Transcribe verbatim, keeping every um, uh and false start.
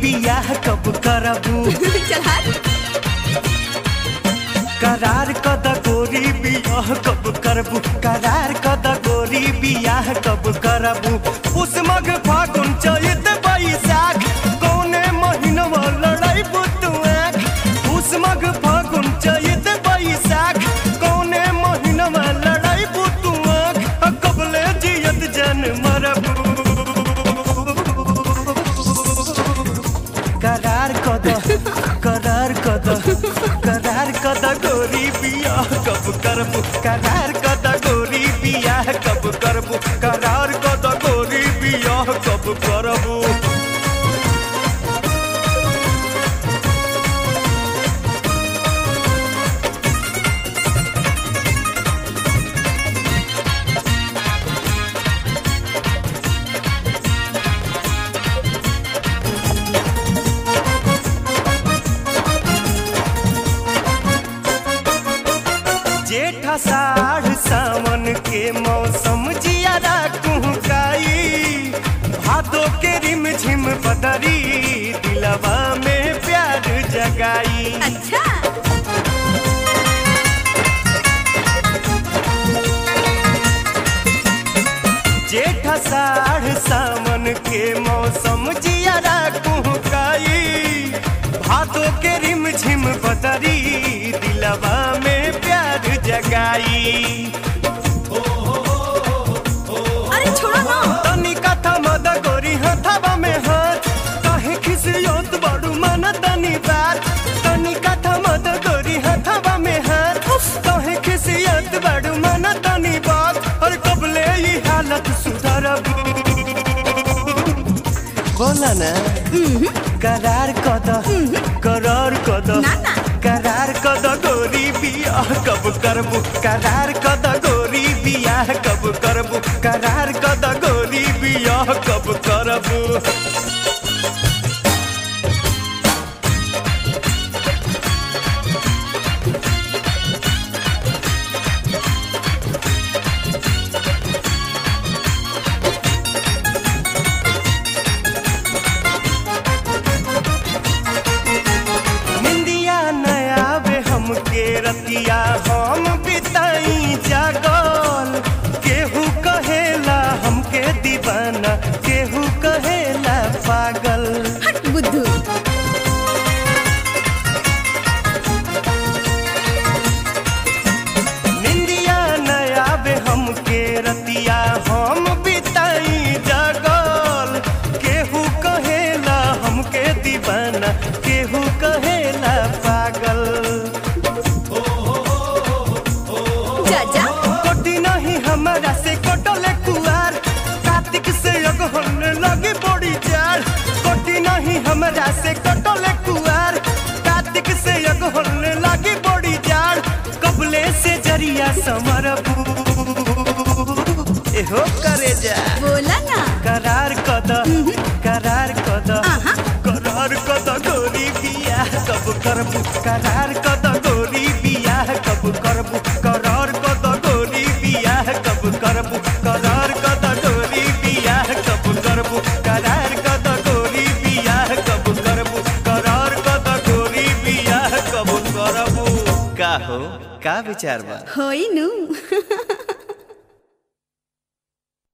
बियाह कब करबू चल हट। करार कद गोरी बियाह कब करबू करार कद गोरी बियाह कब करबू उस मग फागुन चैत बैसाख कौने महीनवा लड़ाई बुतुआक उस मग फागुन चैत बैसाख कौने महीनवा लड़ाई बुतुआक कबले जियत जन मरबू करार कद करार कद करार कद गोरी बियाह कब करबू करार कद गोरी बियाह कब करबू करार कद गोरी बियाह कब करबू जेठ आषाढ़ सावन के मौसम जियारा कुहकाई भादों के रिम झिम बदरी दिलवा में प्यार जगाई अच्छा जेठ आषाढ़ सावन के मौसम जियारा कुहकाई भादों के रिम झिम बदरी दिलवा में प्यार जगाई अरे छोड़ो ना तनी कथा मद गोरी हथवा में हाथ काहे खिसियत बड़ू मन तनी बात तनी कथा मद गोरी हथवा में हाथ काहे खिसियत बड़ू मन तनी बात और कबले ये हालत सुधरबू बोला ना करार कद करार कद ना ना करार कद गोरी बियाह कब करबू करार कद गोरी बियाह कब करबू करार कद गोरी बियाह कब करबू के रतिया हम बिताई जागल केहू कहेला हमके दीवाना केहू कहेला पागल हट बुद्धू निंदिया नया बे हमके रतिया हम बिताई जागल केहू कहेला हमके दीवाना केहू कहेला पागल हमरा से कटले कुआर कार्तिक से अगहन लगी बड़ी चार कोटी नहीं हमरा से कटले कुआर कार्तिक से अगहन लगी बड़ी चार कबले से जरिया समरबू एहो करे जा बोला ना करार कद करार कद करार कद गोरी बियाह कब करबू करार कद गोरी बियाह कब करबू करार कद गोरी बियाह कब करबू करार कद गोरी बियाह कब करबू करार कद गोरी बियाह कब करबू करार कद गोरी बियाह कब करबू का हो का विचार बा होई नु